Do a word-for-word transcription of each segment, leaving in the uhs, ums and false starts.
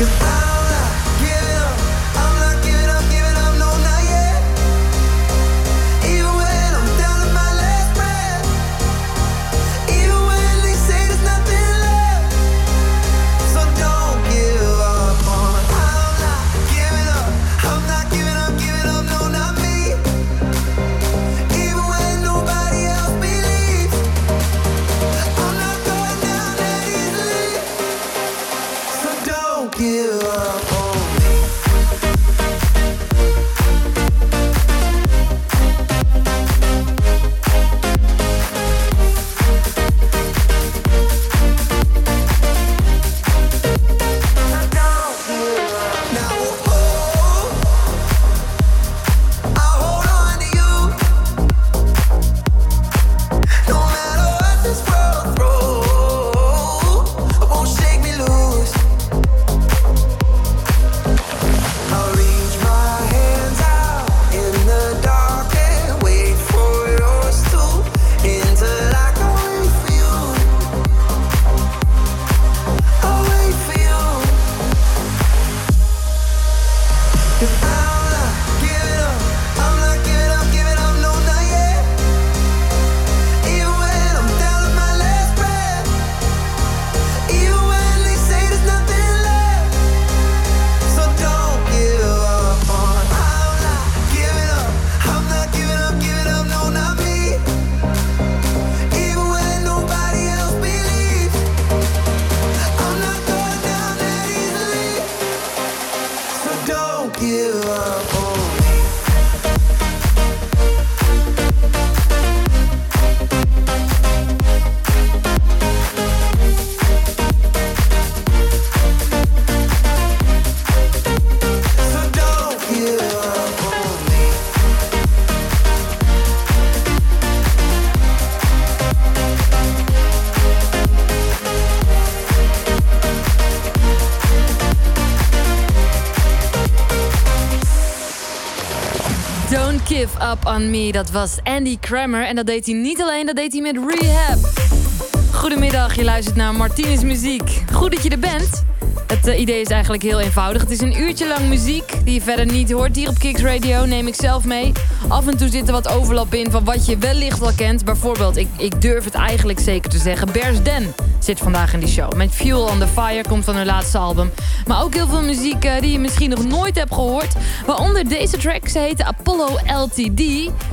Give Up On Me, dat was Andy Crammer. En dat deed hij niet alleen, dat deed hij met Rehab. Goedemiddag, je luistert naar Martinez Muziek. Goed dat je er bent. Het uh, idee is eigenlijk heel eenvoudig. Het is een uurtje lang muziek die je verder niet hoort. Hier op Kicks Radio neem ik zelf mee. Af en toe zit er wat overlap in van wat je wellicht al kent. Bijvoorbeeld, ik, ik durf het eigenlijk zeker te zeggen, Bears Den zit vandaag in die show. Met Fuel on the Fire komt van hun laatste album. Maar ook heel veel muziek uh, die je misschien nog nooit hebt gehoord. Waaronder deze track, ze heet Apollo L T D.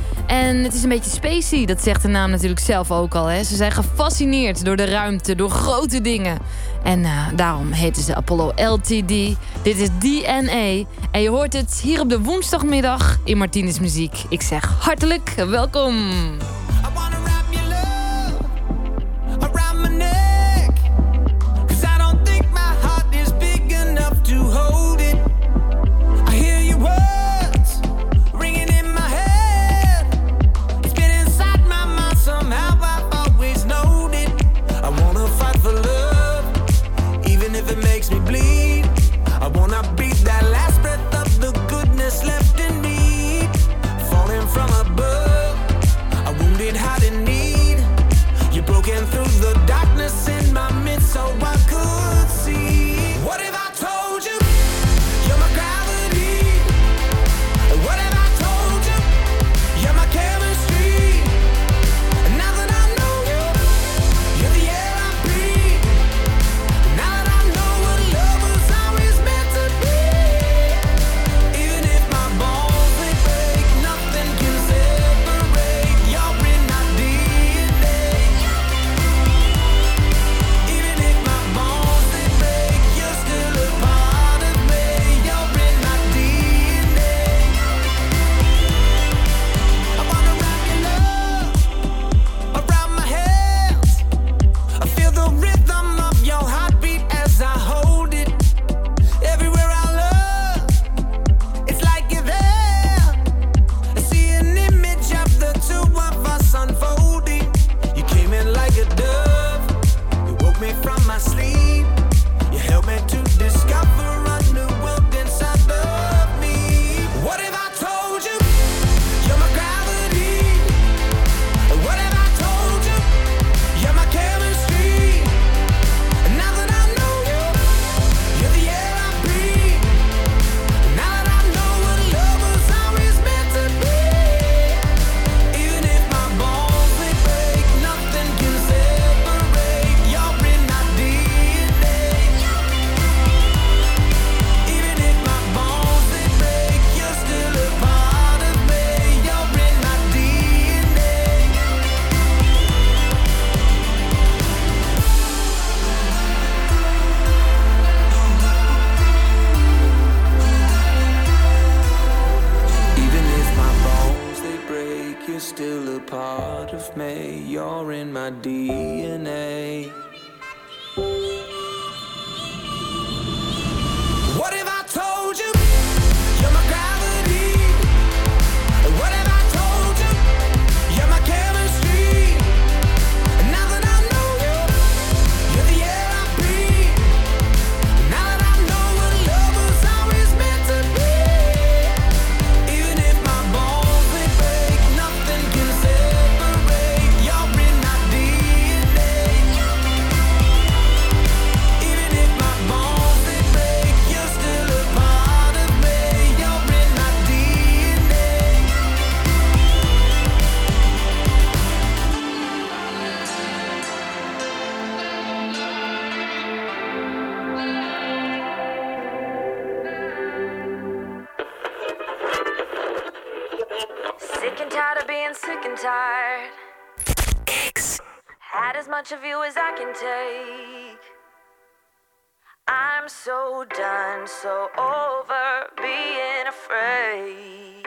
En het is een beetje spacey, dat zegt de naam natuurlijk zelf ook al. Hè. Ze zijn gefascineerd door de ruimte, door grote dingen. En uh, daarom heten ze Apollo L T D. Dit is D N A. En je hoort het hier op de woensdagmiddag in Martinez Muziek. Ik zeg hartelijk welkom. Left in me, falling from above. I won't getting sick and tired. Kicks. Had as much of you as I can take. I'm so done, so over being afraid.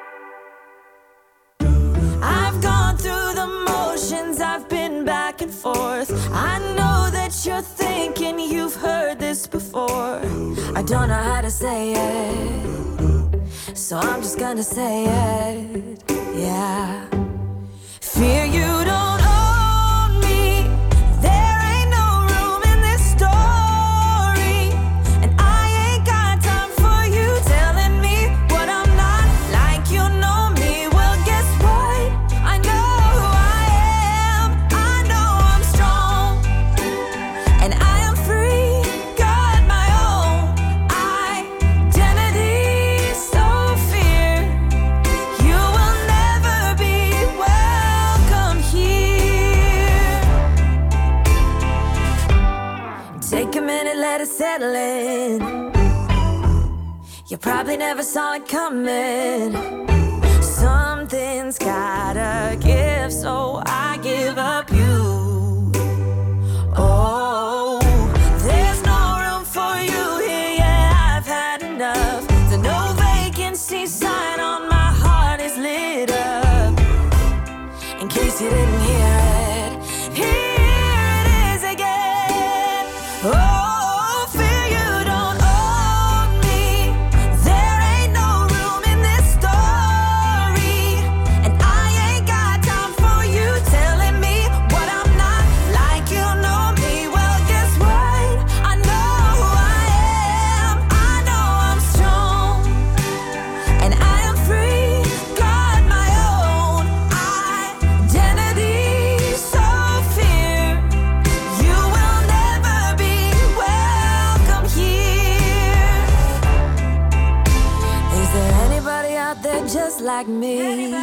I've gone through the motions, I've been back and forth. I know that you're thinking you've heard this before. I don't know how to say it, so I'm just gonna say it, yeah. Fear you don't own me. There ain't no room in this story. And I ain't got time for you telling me what I'm not. Like you know me, well guess what? I know who I am. I know I'm strong. And I am free, got my own identity. So fear you will never be welcome here. Take a minute, let it settle in. You probably never saw it coming. Something's gotta give, so I give up you. Oh, there's no room for you here, yeah, I've had enough. The no vacancy sign on my heart is lit up. In case you didn't hear it, here it is again. Oh, fear you don't own me. There ain't no room in this story. And I ain't got time for you telling me what I'm not. Like you know me, well guess what? I know who I am. I know I'm strong. And I am free, got my own identity. So fear you will never be welcome here. Is there anybody out there just like me?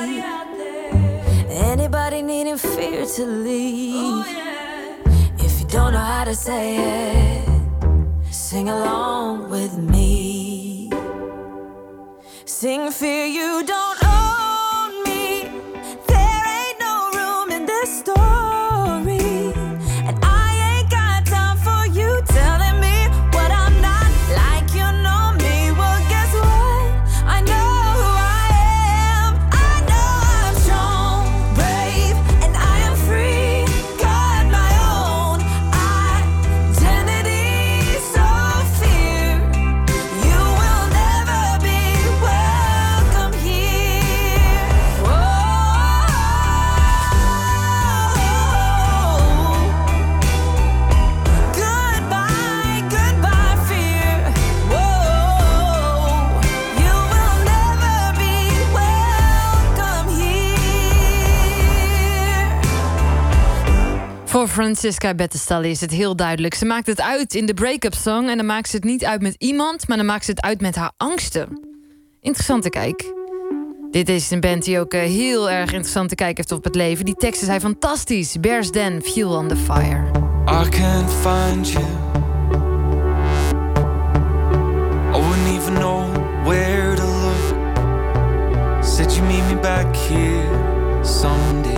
Anybody needing fear to leave? If you don't know how to say it, sing along with me. Sing fear you don't own me. There ain't no room in this story. And I ain't got time for you telling me what I'm not. Like you know me, well guess what? I know who I am. I know I'm strong, brave, and I am free. Got my own identity. So fear you will never be welcome here. Whoa. Goodbye, goodbye, fear. Whoa. You will never be welcome here. Voor Francisca Battistelli is het heel duidelijk. Ze maakt het uit in de break-up song. En dan maakt ze het niet uit met iemand, maar dan maakt ze het uit met haar angsten. Interessante kijk. Dit is een band die ook eh, heel erg interessante kijk heeft op het leven. Die teksten zijn fantastisch. Bears Den, Fuel on the Fire. I can't find you. I wouldn't even know where to look. Said you meet me back here someday.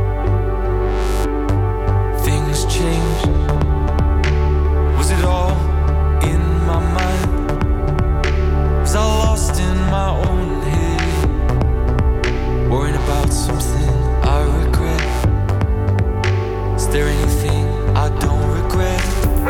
Things change. Was it all in my mind? Was I lost in my own head? Worrying about something I regret. Is there anything I don't regret?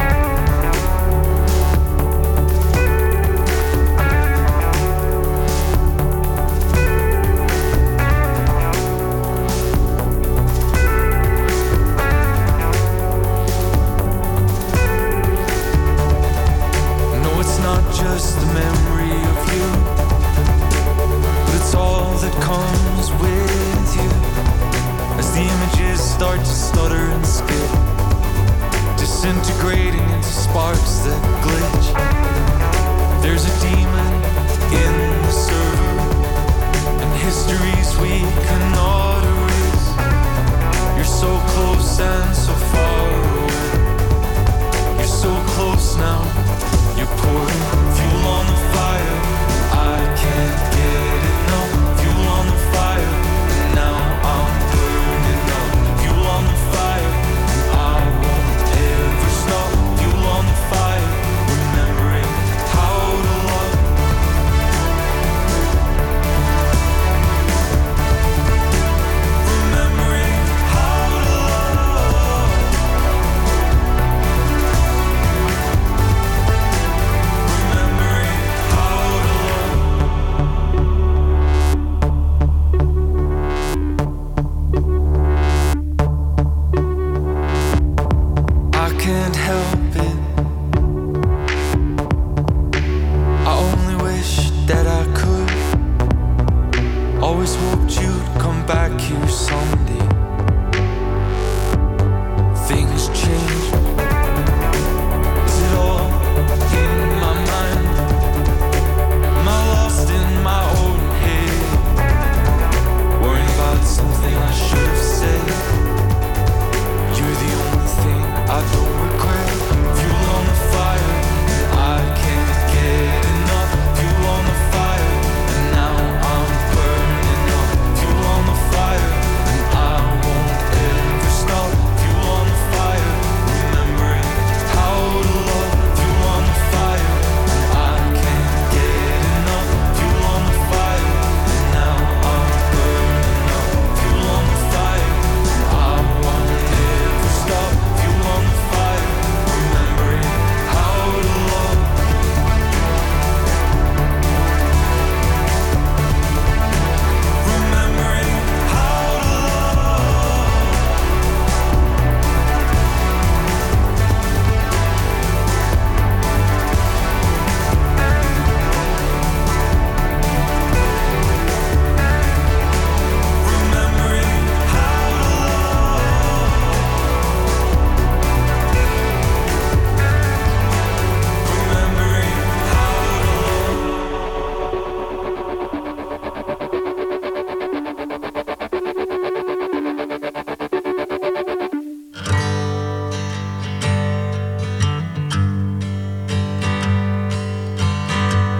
No, it's not just the memory of you, but it's all that comes with you. As the images start to stutter and skip, disintegrating into sparks that glitch. There's a demon in the server, and histories we cannot erase. You're so close and so far away. You're so close now. You're pouring fuel on the fire. I can't get it, no. Fuel on the fire now.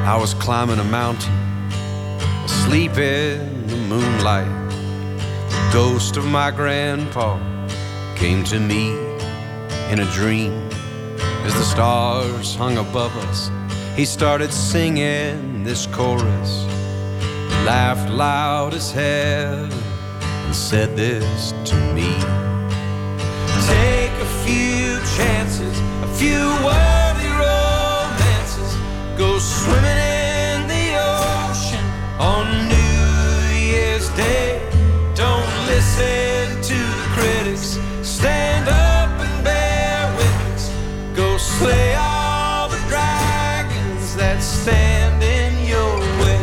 I was climbing a mountain, asleep in the moonlight. The ghost of my grandpa came to me in a dream. As the stars hung above us, he started singing this chorus. He laughed loud as hell and said this to me: take a few chances, a few worthy romances. Go swimming in the ocean on New Year's Day. Don't listen to the critics. Stand up and bear witness. Go slay all the dragons that stand in your way.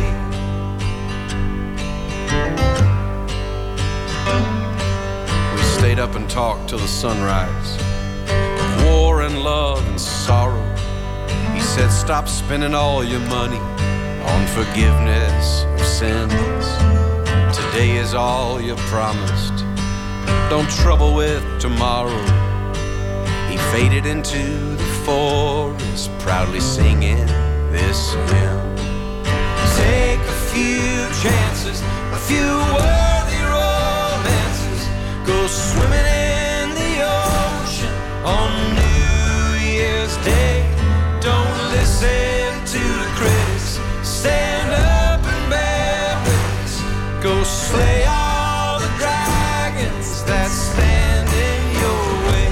We stayed up and talked till the sunrise. War and love and sorrow. He said, stop spending all your money on forgiveness of sins. Today is all you're promised. Don't trouble with tomorrow. He faded into the forest, proudly singing this hymn. Take a few chances, a few worthy romances. Go swimming in the ocean on New Year's Day. Don't listen to the critics. Stand up and bear witness. Go slay all the dragons that stand in your way.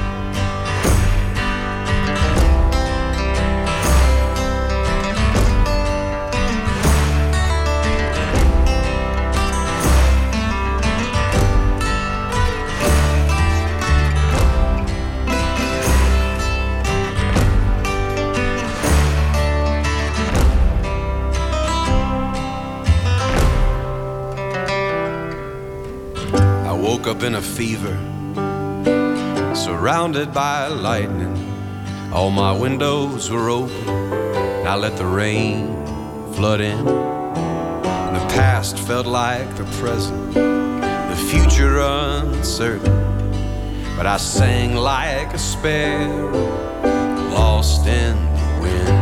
Woke up in a fever, surrounded by lightning. All my windows were open. I let the rain flood in. And the past felt like the present, the future uncertain. But I sang like a sparrow, lost in the wind.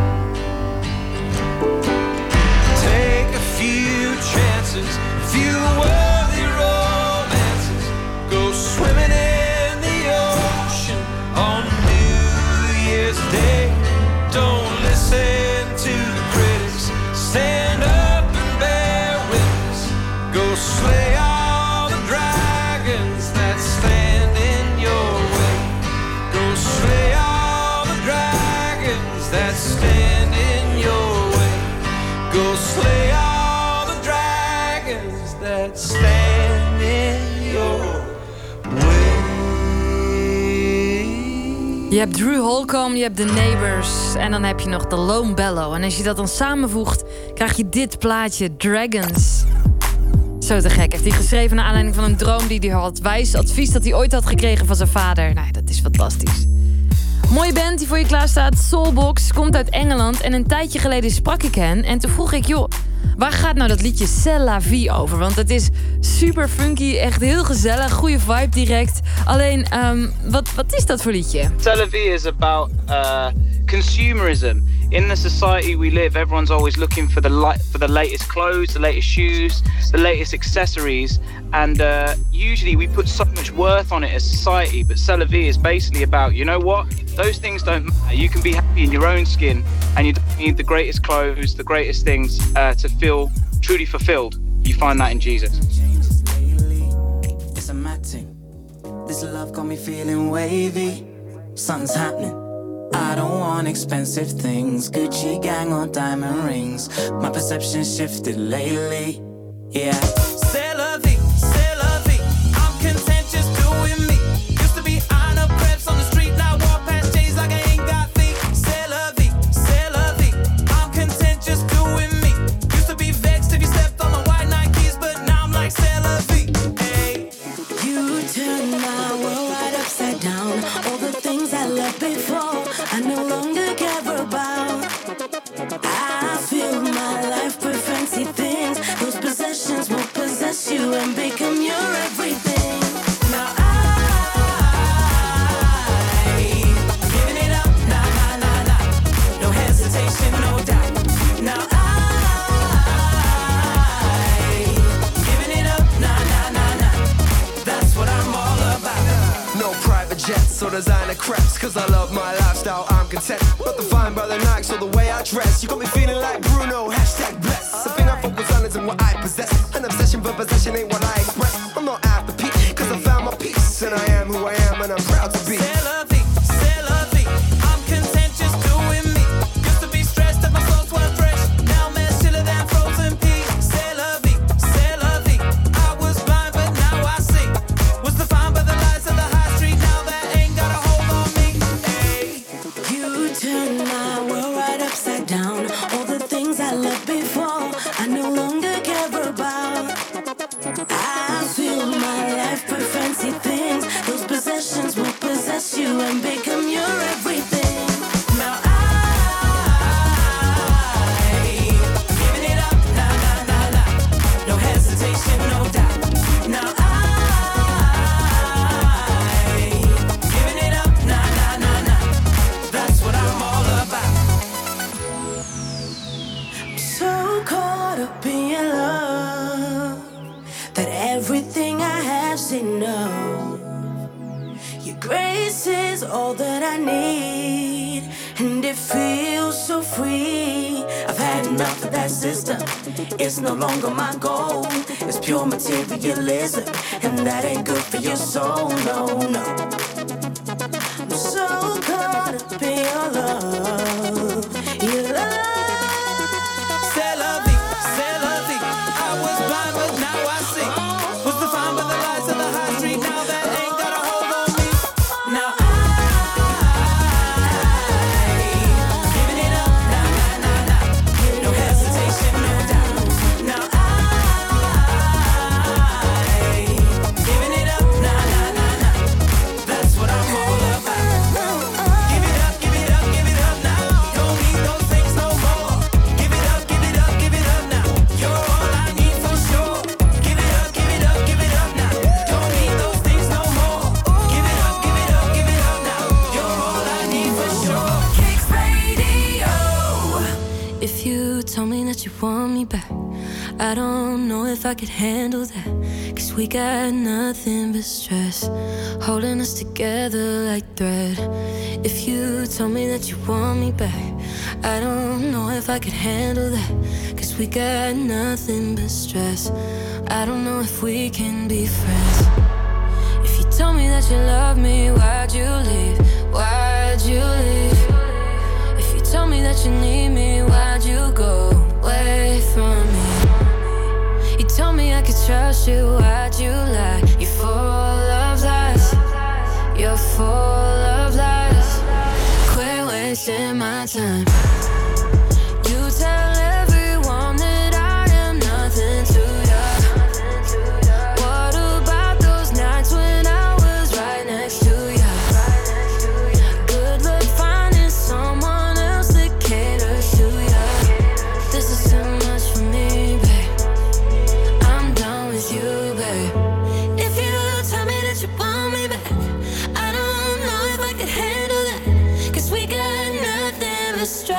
Take a few chances, a few worthy romances. Go swimming in the ocean on New Year's Day. Don't listen to the critics. Stand up and bear witness. Go slay all the dragons that stand in your way. Go slay all the dragons that stand in your way. Go slay all the dragons that stand in your way. Je hebt Drew Holcomb, je hebt The Neighbors en dan heb je nog The Lone Bellow. En als je dat dan samenvoegt, krijg je dit plaatje, Dragons. Zo te gek. Heeft hij geschreven naar aanleiding van een droom die hij had. Wijs advies dat hij ooit had gekregen van zijn vader. Nou, dat is fantastisch. Mooie band die voor je klaar staat. Soulbox komt uit Engeland. En een tijdje geleden sprak ik hen. En toen vroeg ik, joh, waar gaat nou dat liedje C'est la vie over? Want het is super funky, echt heel gezellig. Goede vibe direct. Alleen, um, wat, wat is dat voor liedje? C'est la vie is about uh, consumerism. In the society we live, everyone's always looking for the li- for the latest clothes, the latest shoes, the latest accessories. And uh, usually we put so much worth on it as society. But C'est la vie is basically about, you know what? Those things don't matter. You can be happy in your own skin. And you don't need the greatest clothes, the greatest things uh, to feel truly fulfilled. You find that in Jesus. It's a mad thing. This love got me feeling wavy. Something's happening. I don't want expensive things, Gucci gang or diamond rings. My perception shifted lately. Yeah. C'est la vie, c'est la vie. I'm content just doing me. Used to be on a preps on the street, now walk past J's like I ain't got feet. C'est la vie, c'est la vie. I'm content just doing me. Used to be vexed if you stepped on my white Nikes, but now I'm like c'est la vie. Hey. You turn my world right upside down. All the things I loved before, I no longer care about. I feel my life with fancy things. Those possessions won't possess content. Not defined by the Nikes or the way I dress. You got me feeling like Bruno, hashtag bless. The thing I focus on isn't what I possess. An obsession for possession ain't what I express. I'm not after peak, cause I found my peace. And I am who I am and I'm proud to be. C'est la vie, c'est la vie. I'm content just doing me. Used to be stressed that my soul's weren't fresh. Now man chiller than frozen peas. C'est la vie, c'est la vie. I was blind but now I see. Was defined by the lies of the high street. Now that ain't got a hold on me. Hey. You turn my world right upside down. All the things I loved before, I no longer care about. I feel my life with fancy things. Those possessions will possess you and become your everything. Now I giving it up, nah nah nah nah. No hesitation, no doubt. Now I giving it up, nah nah nah nah. That's what I'm all about. I'm so caught up in your love that everything I have said no. Your grace is all that I need, and it feels so free. I've had enough of that system. It's no longer my goal. It's pure materialism, and that ain't good for your soul. No, no. I'm so caught up in your love, your love. C'est la vie, c'est la vie. I was blind but now I see. Was defined by the lies of the high street. Now that ain't got a hold on me. Now I giving it up, nah nah nah nah. No hesitation, no doubt. Now I giving it up, nah nah nah nah. That's what I'm all about. Give it up, give it up, give it up now. Don't need those things no more. Give it up, give it up, give it up now. You're all I need for sure. Give it up, give it up, give it up now. Don't need those things no more. Give it up, give it up, give it up now. You're all I need for sure. Kicks Radio. If you told me that you want me back, I don't know if I could handle that. Cause we got nothing but stress, holding us together like thread. If you told me that you want me back, I don't know if I could handle that. Cause we got nothing but stress, I don't know if we can be friends. If you told me that you love me, why'd you leave? Why'd you leave? If you told me that you need me, why'd you go away from me? You told me I could trust you, why'd you lie? You're full of lies, you're full of lies. Quit wasting my time. You tell everyone that I am nothing to you. What about those nights when I was right next to you? Good luck finding someone else that caters to you. This is too much for me, babe. I'm done with you, babe. If you tell me that you want me back, I don't know if I could handle that. Cause we got nothing but stress.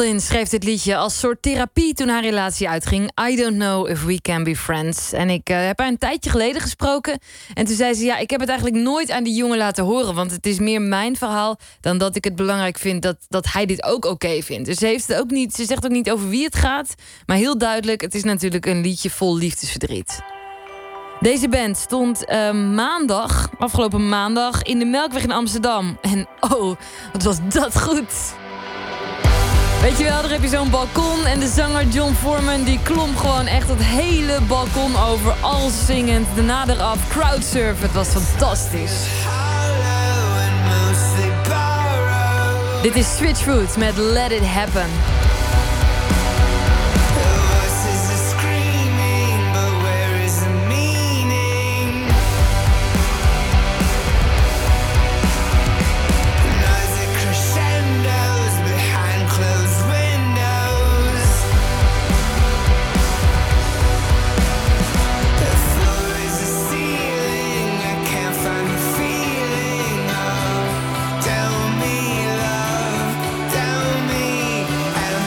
Evelyn schreef dit liedje als soort therapie toen haar relatie uitging. I don't know if we can be friends. En ik uh, heb haar een tijdje geleden gesproken. En toen zei ze, ja, ik heb het eigenlijk nooit aan die jongen laten horen. Want het is meer mijn verhaal dan dat ik het belangrijk vind dat, dat hij dit ook oké okay vindt. Dus ze, heeft het ook niet, ze zegt ook niet over wie het gaat. Maar heel duidelijk, het is natuurlijk een liedje vol liefdesverdriet. Deze band stond uh, maandag, afgelopen maandag, in de Melkweg in Amsterdam. En oh, wat was dat goed. Weet je wel, daar heb je zo'n balkon en de zanger John Foreman die klom gewoon echt het hele balkon over, al zingend, de nader af, crowdsurf. Het was fantastisch. Dit is Switchfoot met Let It Happen. Tell me, love, tell me.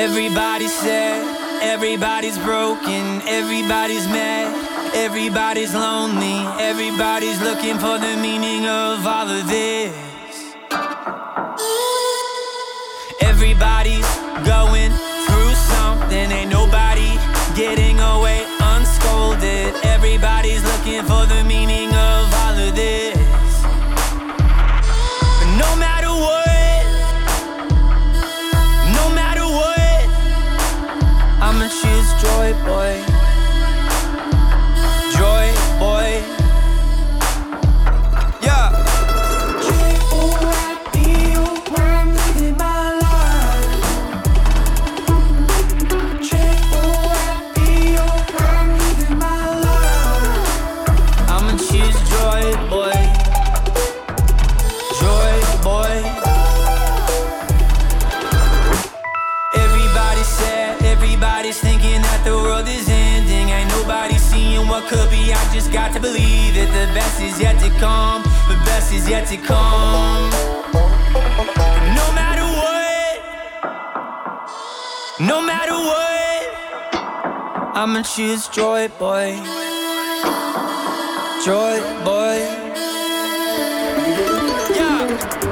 Everybody's sad, everybody's broken, everybody's mad, everybody's lonely, everybody's looking for the meaning of all of this. Everybody's going through something, ain't nobody getting away unscolded. Everybody's looking for the meaning of all of this. But no matter what, no matter what, I'ma choose joy, boy. Joy, boy. Yeah. Everybody's thinking that the world is ending. Ain't nobody seeing what could be. I just got to believe that the best is yet to come. The best is yet to come. No matter what, no matter what, I'ma choose joy, boy. Joy, boy. Yeah.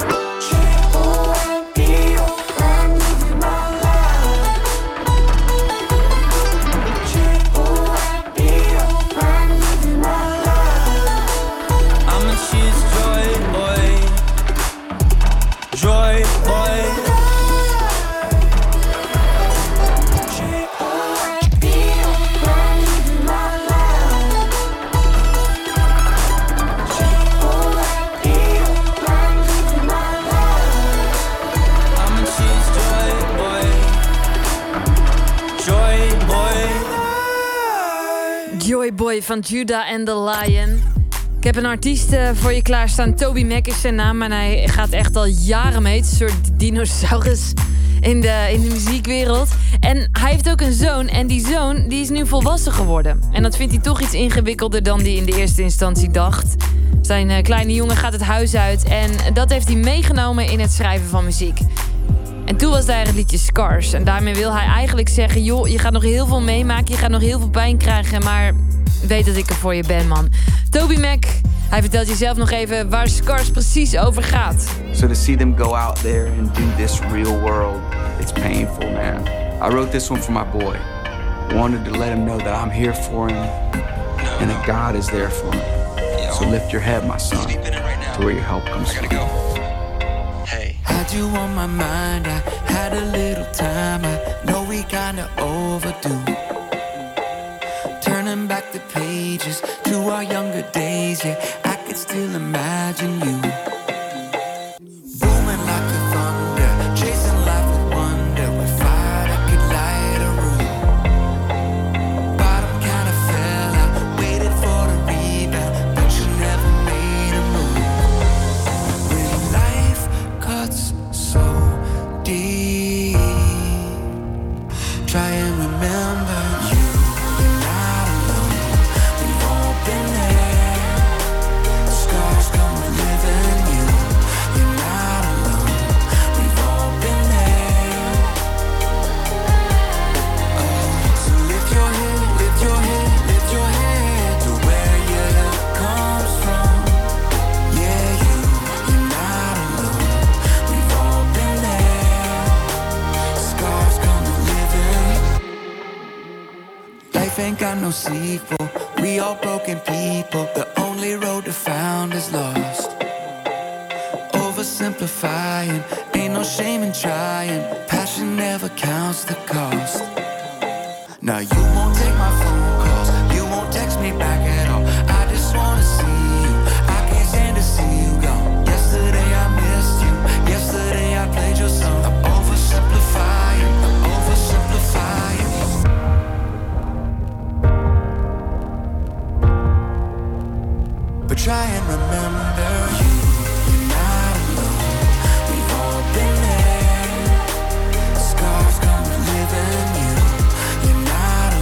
Joy, boy. I'ma choose joy, boy. Joy, boy. Joy Boy van Judah and the Lion. Ik heb een artiest uh, voor je klaarstaan. Toby Mac is zijn naam en hij gaat echt al jaren mee. Het is een soort dinosaurus in de, in de muziekwereld. En hij heeft ook een zoon en die zoon die is nu volwassen geworden. En dat vindt hij toch iets ingewikkelder dan hij in de eerste instantie dacht. Zijn uh, kleine jongen gaat het huis uit en dat heeft hij meegenomen in het schrijven van muziek. En toen was daar het liedje Scars. En daarmee wil hij eigenlijk zeggen, joh, je gaat nog heel veel meemaken, je gaat nog heel veel pijn krijgen, maar weet dat ik er voor je ben, man. Toby Mac, hij vertelt je zelf nog even waar Scars precies over gaat. So to see them go out there and do this real world, it's painful, man. I wrote this one for my boy. I wanted to let him know that I'm here for him and that God is there for him. So lift your head, my son, to where your help comes from. Hey. Had you on my mind, I had a little time, I know we kinda overdue. Turning back the pages to our younger days, yeah, I could still imagine you. Booming like a thunder, chasing life with wonder, with fire that could light a room. Bottom kinda fell out, waited for the rebound, but you never made a move. When life cuts so deep, try and remember you. Ain't got no sequel. We all broken people. The only road to found is lost. Oversimplifying, ain't no shame in trying. Passion never counts the cost. Now you won't take my phone calls, you won't text me back at all. I just wanna see you, I can't stand to see you gone. Yesterday I missed you, yesterday I played your song. I'm oversimplifying, I'm oversimplifying. But try and remember you, you're not alone. We've all been there. Scars come with living you. You're not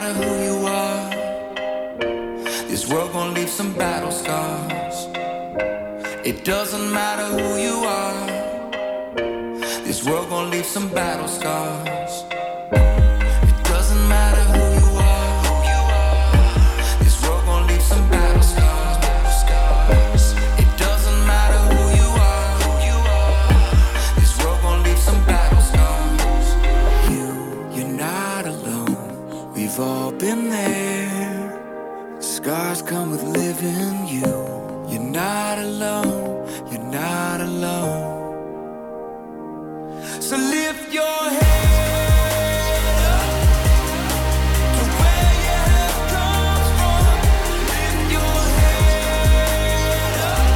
matter who you are. This world gon' leave some battle scars. It doesn't matter who you are. This world gon' leave some battle scars. It doesn't matter who you are. This world gon' leave some battle scars. It doesn't matter who you are. This world gon' leave some battle scars. You, you're not alone. We've all been there. Scars come with living you. You're not alone. You're not alone. So lift your head up to where you have come from. Lift your head up.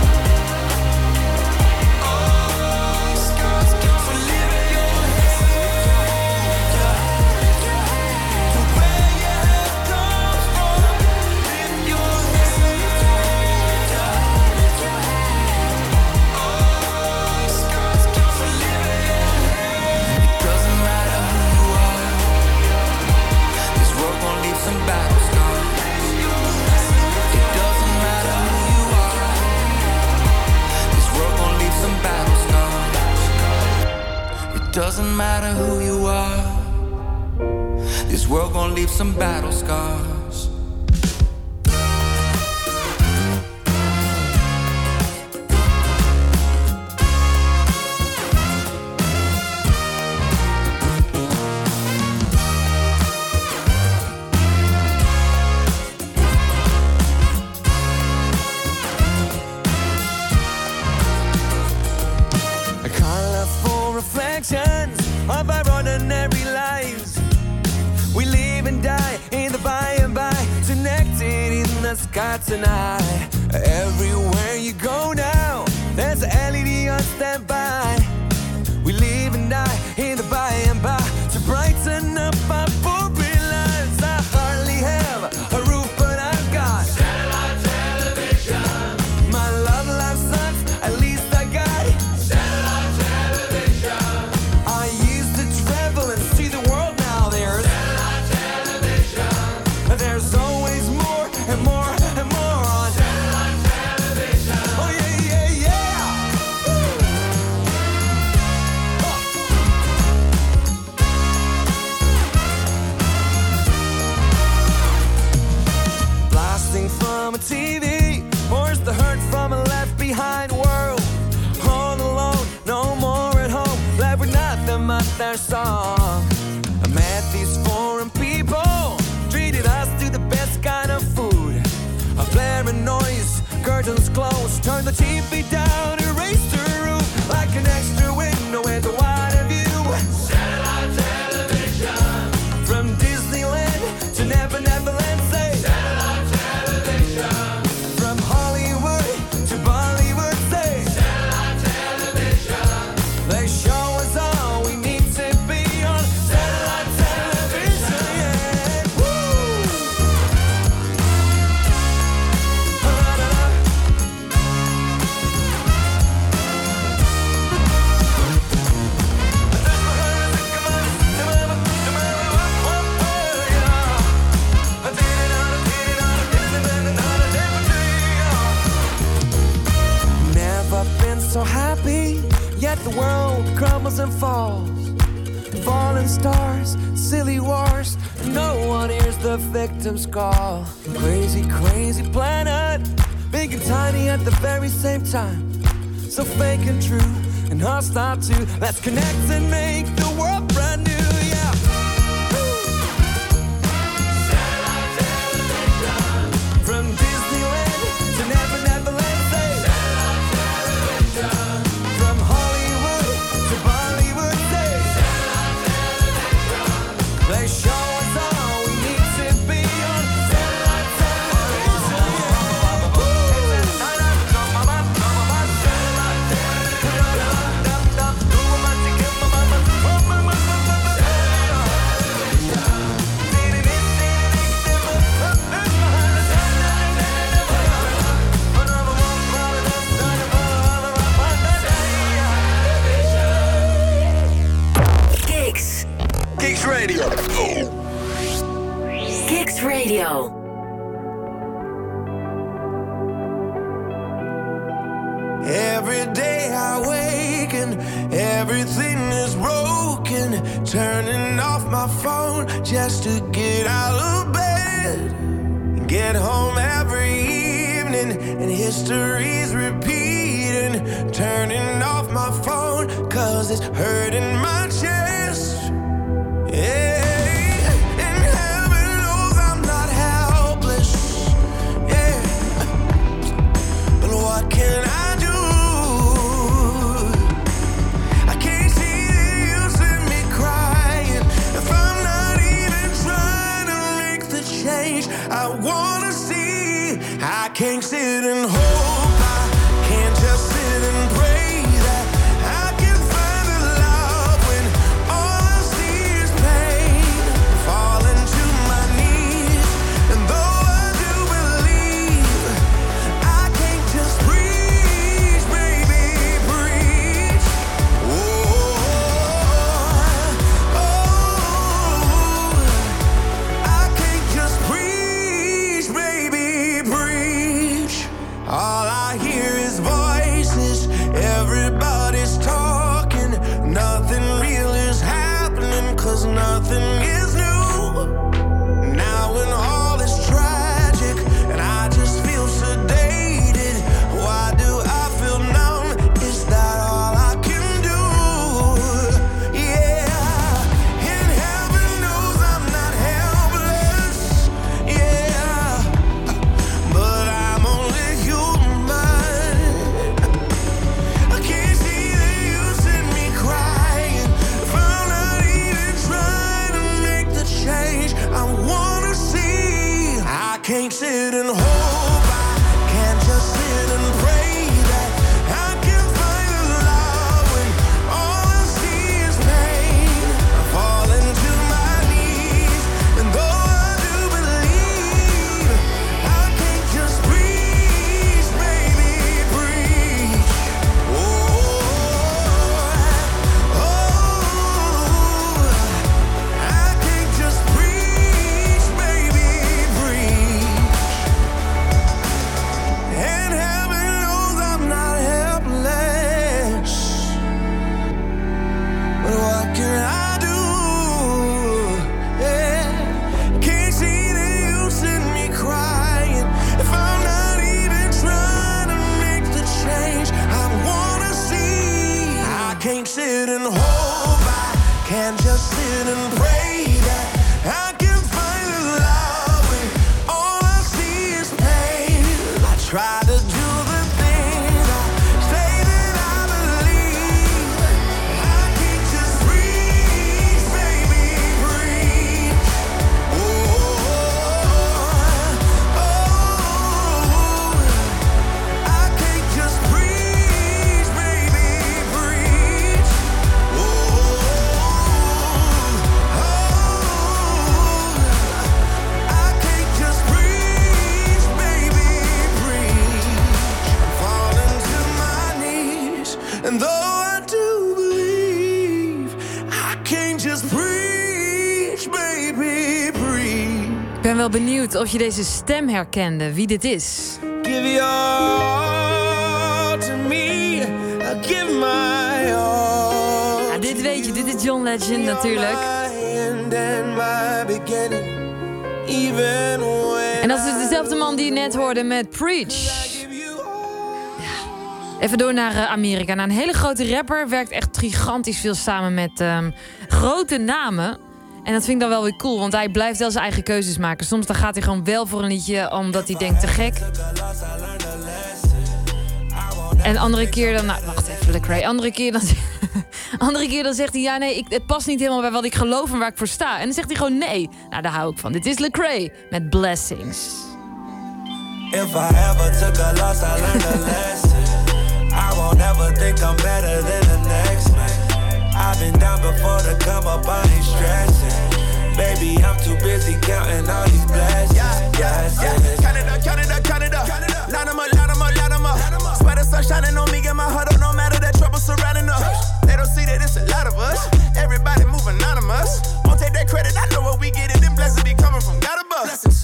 Oh, scars come. So lift your head up to where you have come from. Lift your head up. Oh, scars come. So lift your head. It doesn't matter who you are. This world gon' leave some battle scars. It doesn't matter who you are. This world gon' leave some battle scars. It doesn't matter who you are. This world gon' leave some battle scars. Colorful reflections of our ordinary lives. We live and die in the by and by, connected in the sky tonight. Everywhere you go now, there's an L E D on standby. We live and die in the by and by to brighten up our boring lives. I hardly have a roof, but I've got satellite television. My love life sucks, at least I got satellite television. I used to travel and see the world, now there's satellite television. There's always more and more and more on satellite television. Oh yeah, yeah, yeah. Oh. Blasting from a T V pours the hurt from a left behind world. All alone, no more at home, left with nothing but their song. I met these foreign people, treated us to the best kind of food. A blaring noise, curtains closed, turn the T V down, erase the roof like an extra window with a wider view. Satellite television. From Disneyland to Never Never Land, say satellite television. From Hollywood to Bollywood, say satellite television. They show us all we need to be on satellite television. Yeah. Woo! Da-da-da. Never been so happy, yet the world crumbles and falls. Falling stars, silly wars, no one hears the victim's call. Crazy, crazy planet, big and tiny at the very same time. So fake and true, and hostile too. Let's connect and make the world brand new, yeah. Satellite television. From Disneyland to Never Never Land, say satellite television. From Hollywood to Bollywood, say satellite television. They show us all we need to be on satellite television. Satellite television. Dance Radio. Every day I wake and everything is broken. Turning off my phone just to get out of bed. Get home every evening and history's repeating. Turning off my phone cause it's hurting my chest. Yeah. What can I do? I can't see the use in me crying if I'm not even trying to make the change I wanna see. I can't sit and hope, I can't just sit and pray that I can find the love when all I see is pain. Falling to my knees, and though I do believe, I can't just preach, baby, preach. Oh, oh, oh, I can't just preach, baby, preach. All I hear is voices, everybody's talking. Nothing real is happening, cause nothing is new. Now when all is tragic and I just feel sedated, why do I feel numb? Is that all I can do? Yeah, and heaven knows I'm not helpless. Yeah, but I'm only human. I can't see the use in me crying if I'm not even trying to make the change I wanna see. I can't sit and hope, I can't just sit and pray that I can find the love when all I see is pain. I fall into my knees, and though I do believe, I can't just preach, baby, preach. Oh, oh, I can't just preach, baby, preach. And heaven knows I'm not helpless, but what can I do? Yeah, can't see the use in me crying if I'm not even trying to make the change I wanna see. I can't sit and hope, I can't just sit and pray that I can find the love when all I see is pain. I try to do the things I say that I believe. I can't just preach, baby, preach. Oh, oh, oh, I can't just preach, baby, preach. Oh, oh, I can't just preach, baby, preach. Falling to my knees, and though I do believe, I can't just preach, baby, preach. Ik ben wel benieuwd of je deze stem herkende, wie dit is. Give your all to me, I give my all. Ja, dit weet je, dit is John Legend natuurlijk. And then my beginning, even when En dat is dezelfde man die je net hoorde met Preach. Even door naar uh, Amerika. Naar een hele grote rapper. Werkt echt gigantisch veel samen met um, grote namen. En dat vind ik dan wel weer cool. Want hij blijft wel zijn eigen keuzes maken. Soms dan gaat hij gewoon wel voor een liedje. Omdat hij denkt te gek. En andere keer dan... Nou, wacht even, Lecrae. Andere keer dan... andere keer dan zegt hij... Ja, nee, ik, het past niet helemaal bij wat ik geloof en waar ik voor sta. En dan zegt hij gewoon nee. Nou, daar hou ik van. Dit is Lecrae met Blessings. If I ever took a loss, I learned a lesson. I won't ever think I'm better than the next man. I've been down before to come up, I ain't stressing. Baby, I'm too busy counting all these blessings. Yeah, yeah, yeah. Count it up, count it up, count it up. Line them up, line them up, line them up. Swear the sun shining on me, get my heart up, no matter that trouble surrounding us. They don't see that it's a lot of us. Everybody move anonymous. Won't take that credit, I know what we get it. Them blessings be coming from God above.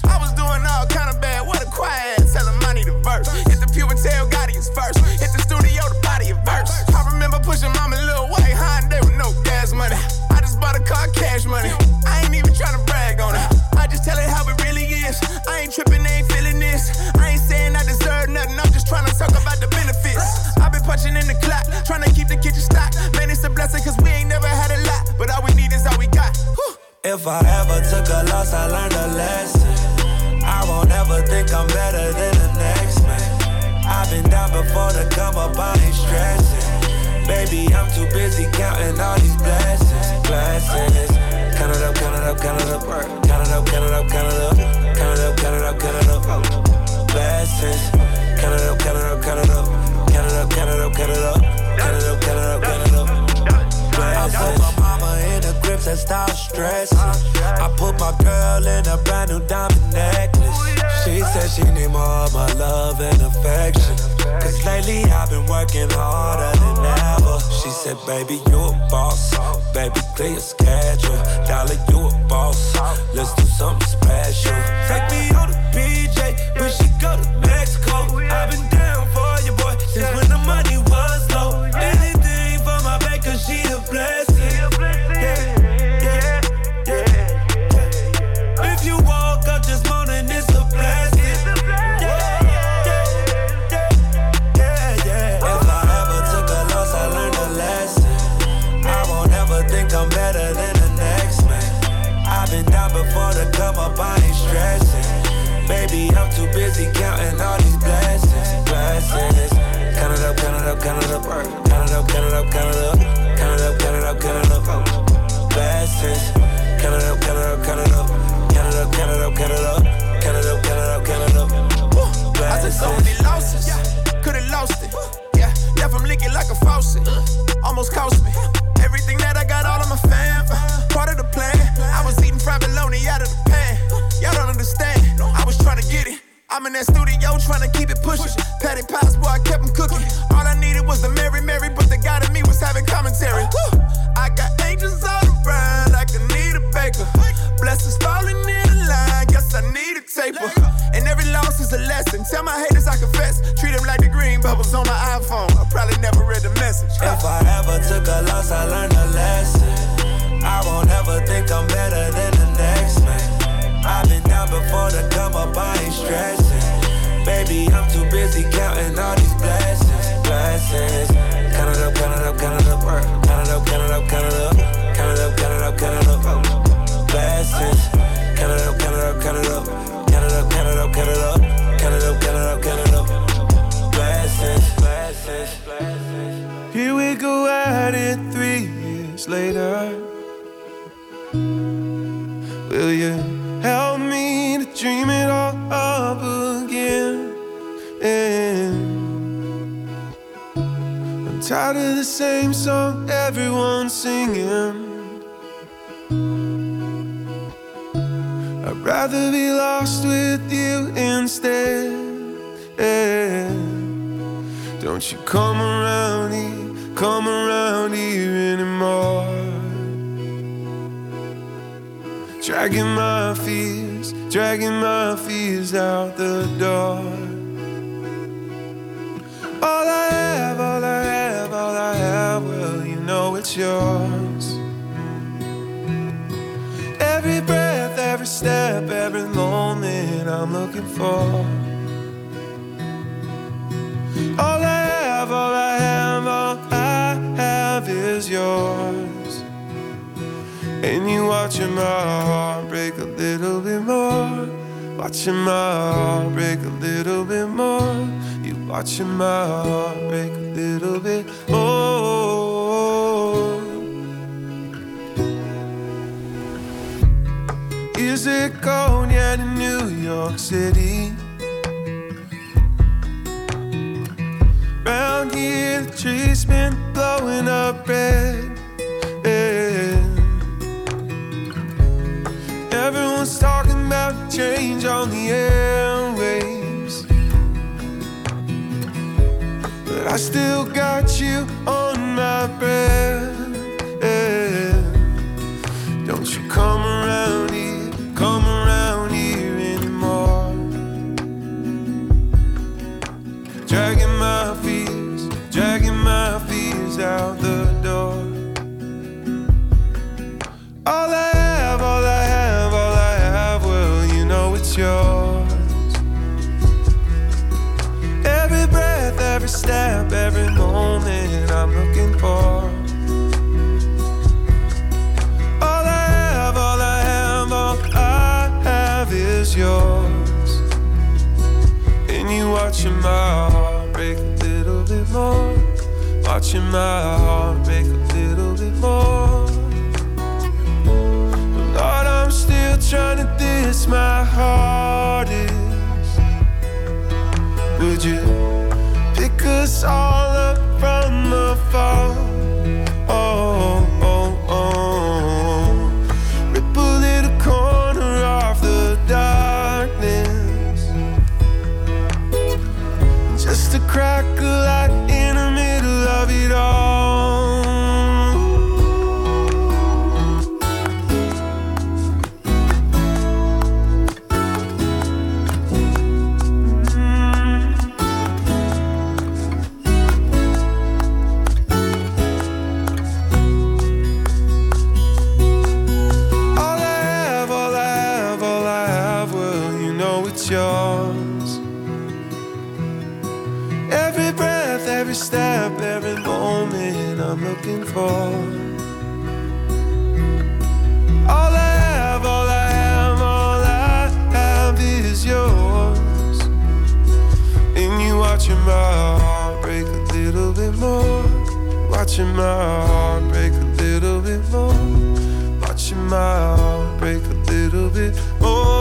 If I ever took a loss, I learned a lesson. I won't ever think I'm better than the next man. I've been down before to come up, I ain't stressing. Baby, I'm too busy counting all these blessings, blessings. Count it up, count it up, count it up, count it up, count it up, count it up, count it up, count it up, count it up, blessings. Count it up, count it up, count it up, count it up, count it up, count it up, count it up, count it up, count it up, blessings. I put my mama in the grips and stop stressing. I put my girl in a brand new diamond necklace. She said she need more of my love and affection. Cause lately I've been working harder than ever. She said, baby, you a boss. Baby, clear your schedule. Dollar, you a boss. Let's do something special. Take me on the P J, we should go to Mexico. I've been down for you, boy, since when the money was low. Anything for my baby, cause she a blessing. Yeah, yeah, yeah. If you woke up this morning, it's a blessing. I'm better than the next man. I've been down before to come up, I ain't stressing. Baby, I'm too busy counting all these blessings, blessings. Count it up, count it up, count it up, count it up, count it up, count it up, count it up, count it up, count it up, blessings. Count it up, count it up, count it up, count it up, count it up, count it up, count it up, count it up, count it up, blessings. I took so many losses, could've lost it. Yeah, left from leaking like a faucet, almost cost me. Everything that I got, all of my fam, part of the plan. I was eating fried bologna out of the pan. Y'all don't understand, I was trying to get it. I'm in that studio trying to keep it pushing. Patty pies, boy, I kept them cooking. All I needed was the Mary Mary, but the guy in me was having commentary. I got angels all around like I need a baker. Blessings falling in the line, guess I need a taper. And every loss is a lesson. Tell my haters I confess. Treat them like the green bubbles on my iPhone. I probably never read the message. If I ever took a loss, I learned a lesson. I won't ever think I'm better than the next man. I've been down before to come up, I ain't stressing. Baby, I'm too busy counting all these blessings, blessings. Count it up, count it up, count it up, count it up, count it up, count it up, count it up, count it up, count it up, blessings. Count it up, count it up, count it up, count it up, count it up, count it up, count it up, count it up, count it up, blessings, blessings, blessings. Here we go at it three years later. Will you help me to dream it all up again? And I'm tired of the same song everyone's singing. I'd rather be lost with you instead. Don't you come around here, come around here anymore. Dragging my fears, dragging my fears out the door. All I have, all I have, all I have, well, you know it's yours. Every breath, every step, every moment I'm looking for. All I have, all I have, all I have is yours. And you watching my heart break a little bit more. Watching my heart break a little bit more. You watching my heart break a little bit more. Is it cold yet in New York City? Round here the trees been blowing up red. Yeah. Everyone's talking about change on the airwaves, but I still got you on my breath. Yeah. Don't you come around here, come around here anymore. Dragging my fears, dragging my fears out the door. All I have, all I have, all I have, well, you know it's yours. Every breath, every step, every moment I'm looking for. All I have, all I have, And you watching my heart break a little bit more. Watching my heart break a little bit more. But Lord, I'm still trying to diss my hardest. Would you pick us all up from the fall? Oh, oh, oh. Rip a little corner off the darkness, just to crack a light in the middle of it all. Yours. Every breath, every step, every moment I'm looking for. All I have, all I have, all I have is yours. And you watching my heart break a little bit more. Watching my heart break a little bit more. Watching my heart break a little bit more.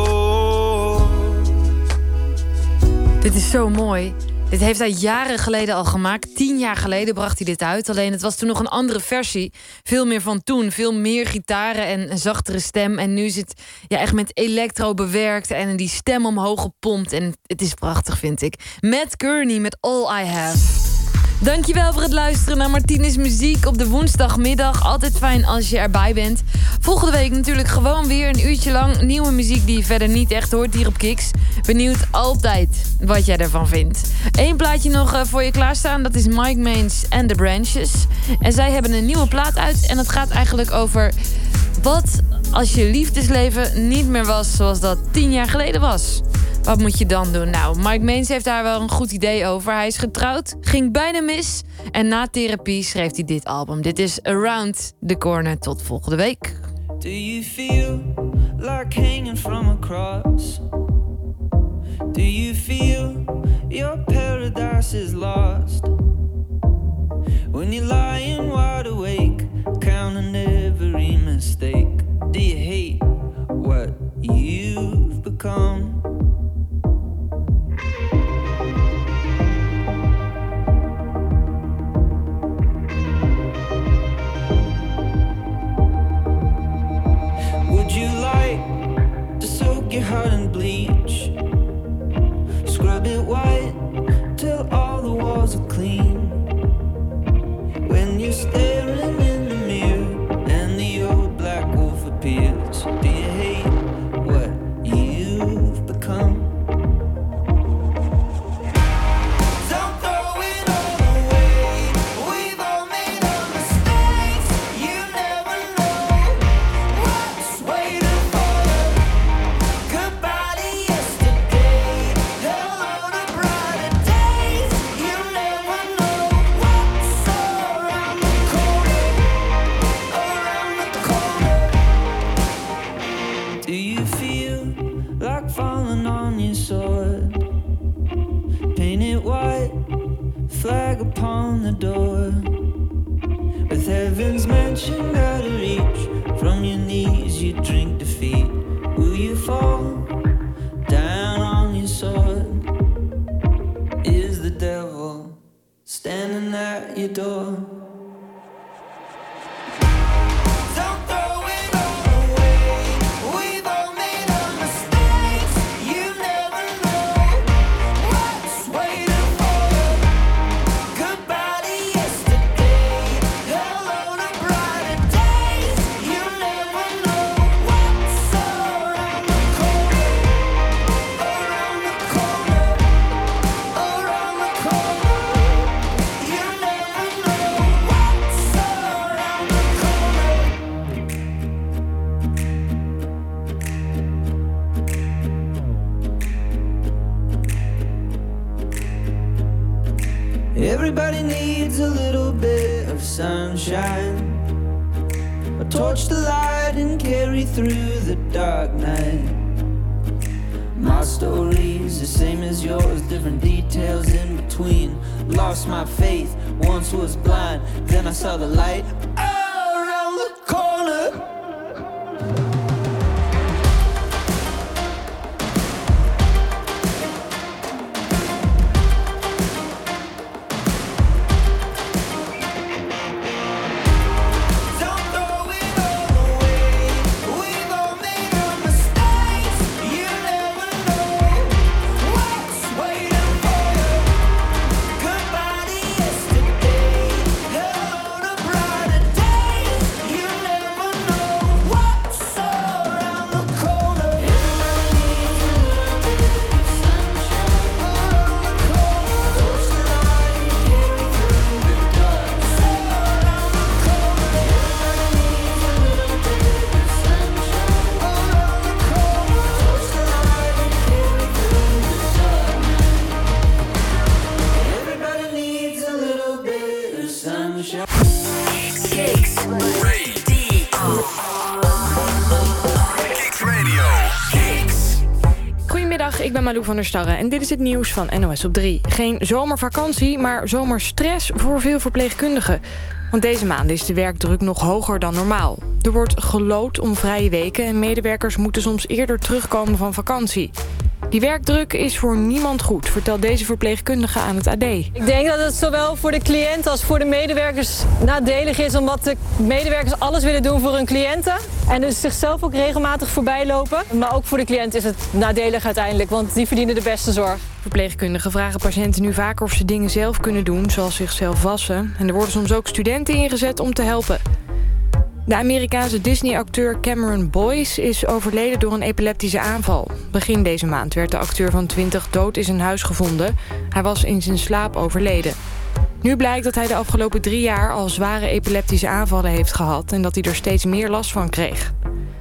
Dit is zo mooi. Dit heeft hij jaren geleden al gemaakt. Tien jaar geleden bracht hij dit uit. Alleen het was toen nog een andere versie. Veel meer van toen. Veel meer gitaren en een zachtere stem. En nu zit ja, echt met electro bewerkt. En die stem omhoog gepompt. En het is prachtig, vind ik. Matt Kearney met All I Have. Dankjewel voor het luisteren naar Martinez Muziek op de woensdagmiddag. Altijd fijn als je erbij bent. Volgende week natuurlijk gewoon weer een uurtje lang nieuwe muziek die je verder niet echt hoort hier op Kicks. Benieuwd altijd wat jij ervan vindt. Eén plaatje nog voor je klaarstaan. Dat is Mike Mains en The Branches. En zij hebben een nieuwe plaat uit. En het gaat eigenlijk over wat als je liefdesleven niet meer was zoals dat tien jaar geleden was. Wat moet je dan doen? Nou, Mike Mains heeft daar wel een goed idee over. Hij is getrouwd, ging bijna mis. En na therapie schreef hij dit album. Dit is Around the Corner. Tot volgende week. Do you feel like hanging from a cross? Do you feel your paradise is lost? When you're lying wide awake, counting every mistake. Do you hate what you've become? Would you like to soak your heart in bleach? Scrub it white till all the walls are clean. When you're staring in the mirror and the old black wolf appears, do you hate what you've become? Flag upon the door, with heaven's mansion out of reach. From your knees you drink defeat. Will you fall down on your sword? Is the devil standing at your door? Everybody needs a little bit of sunshine. Or torch the light and carry through the dark night. My story days, the same as yours, different details in between. Lost my faith, once was blind, then I saw the light around the corner. Ik ben Malou van der Starre en dit is het nieuws van N O S op drie. Geen zomervakantie, maar zomerstress voor veel verpleegkundigen. Want deze maanden is de werkdruk nog hoger dan normaal. Er wordt geloot om vrije weken en medewerkers moeten soms eerder terugkomen van vakantie. Die werkdruk is voor niemand goed, vertelt deze verpleegkundige aan het A D. Ik denk dat het zowel voor de cliënt als voor de medewerkers nadelig is, omdat de medewerkers alles willen doen voor hun cliënten. En dus zichzelf ook regelmatig voorbij lopen. Maar ook voor de cliënt is het nadelig uiteindelijk, want die verdienen de beste zorg. Verpleegkundigen vragen patiënten nu vaker of ze dingen zelf kunnen doen, zoals zichzelf wassen. En er worden soms ook studenten ingezet om te helpen. De Amerikaanse Disney-acteur Cameron Boyce is overleden door een epileptische aanval. Begin deze maand werd de acteur van twintig dood in zijn huis gevonden. Hij was in zijn slaap overleden. Nu blijkt dat hij de afgelopen drie jaar al zware epileptische aanvallen heeft gehad en dat hij er steeds meer last van kreeg.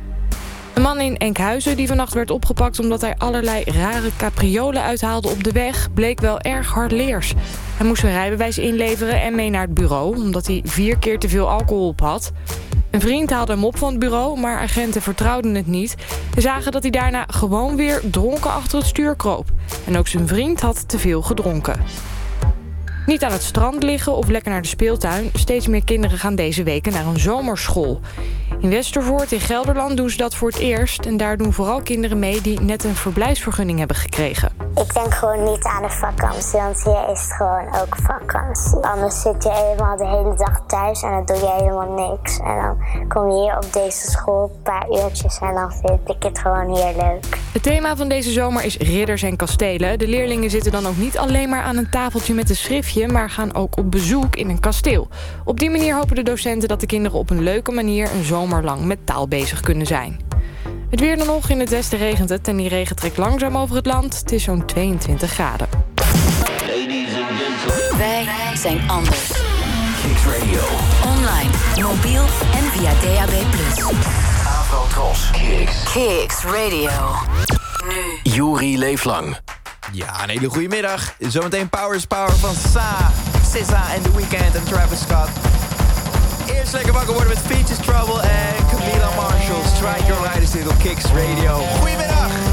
Een man in Enkhuizen die vannacht werd opgepakt omdat hij allerlei rare capriolen uithaalde op de weg, bleek wel erg hardleers. Hij moest zijn rijbewijs inleveren en mee naar het bureau, omdat hij vier keer te veel alcohol op had. Een vriend haalde hem op van het bureau, maar agenten vertrouwden het niet. Ze zagen dat hij daarna gewoon weer dronken achter het stuur kroop. En ook zijn vriend had te veel gedronken. Niet aan het strand liggen of lekker naar de speeltuin. Steeds meer kinderen gaan deze weken naar een zomerschool. In Westervoort in Gelderland doen ze dat voor het eerst. En daar doen vooral kinderen mee die net een verblijfsvergunning hebben gekregen. Ik denk gewoon niet aan de vakantie, want hier is het gewoon ook vakantie. Anders zit je helemaal de hele dag thuis en dan doe je helemaal niks. En dan kom je hier op deze school een paar uurtjes en dan vind ik het gewoon hier leuk. Het thema van deze zomer is ridders en kastelen. De leerlingen zitten dan ook niet alleen maar aan een tafeltje met een schriftje, maar gaan ook op bezoek in een kasteel. Op die manier hopen de docenten dat de kinderen op een leuke manier een zomer lang met taal bezig kunnen zijn. Het weer dan nog. In het westen regent het en die regen trekt langzaam over het land. Het is zo'n tweeëntwintig graden. Wij zijn anders. Kicks Radio. Online, mobiel en via D A B plus. Afrotros. Kicks. Kicks Radio. Nu. Juri Leeflang. Ja, een hele goede middag. Zometeen Power is Power van Sa, S Z A en The Weeknd en Travis Scott. Eerst lekker wakker worden met Peaches Trouble en Camila Marshall. Strike Your Light is dit op Kicks Radio. Goedemiddag!